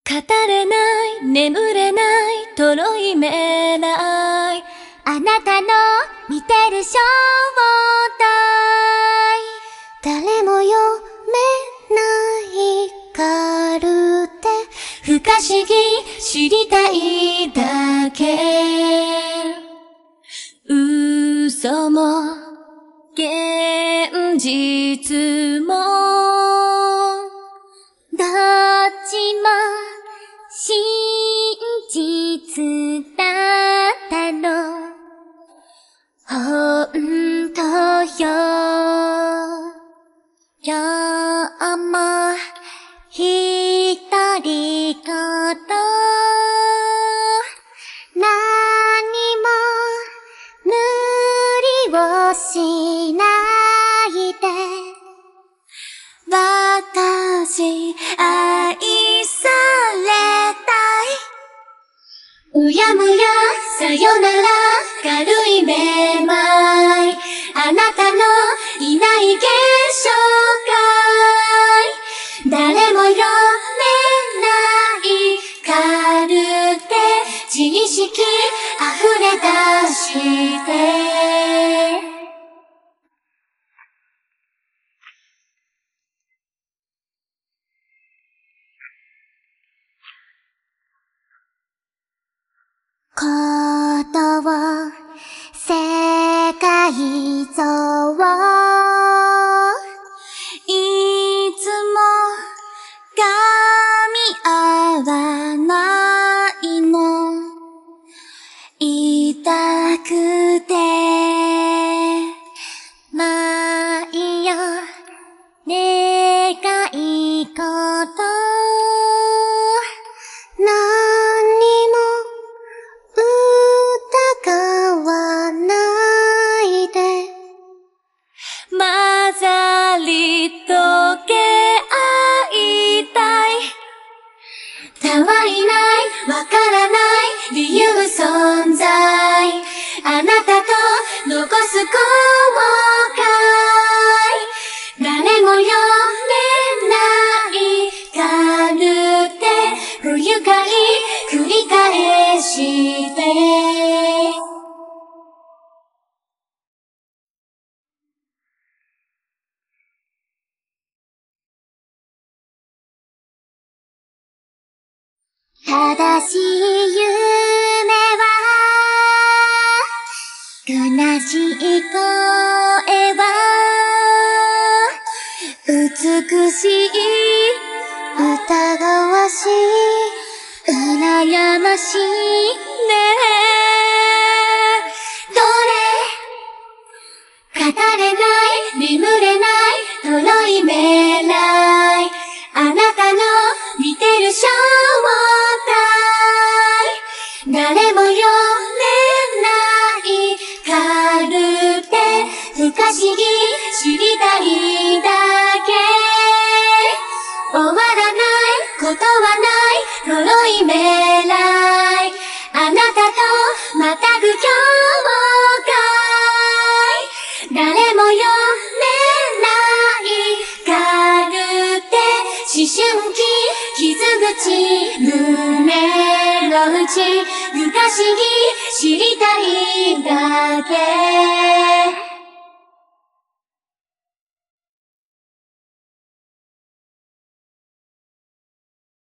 れない、眠れない、とろいめない、あなたの見てる正体。誰も読めないカルテ、不可思議知りたいだけ。嘘も現実もどっちも真実だったの。本当よ。今日も一人ごと何も無理をしないで、私愛されたい。うやむやさよなら軽いめまい、あなたのいない現象界。誰も読めないカルテ、自意識溢れ出してことを世界像をいつも噛み合わないの、痛くて毎夜願い事何も疑わないで、混ざり溶け合いたい。たわいない、わからない理由存在、あなたと残す後悔。誰も読めないカルテ、不愉快繰り返して正しい夢は悲しい声は美しい疑わしい羨ましいね。どれ語れない眠れないとろいめない、あなたの見てる正体。誰も読めないカルテ、不可思議知りたいだけ。終わらないことはないとろいめらい、あなたとまたぐ今日誰も読めないカルテ、思春期傷口胸の内、不可思議知りたいだけ。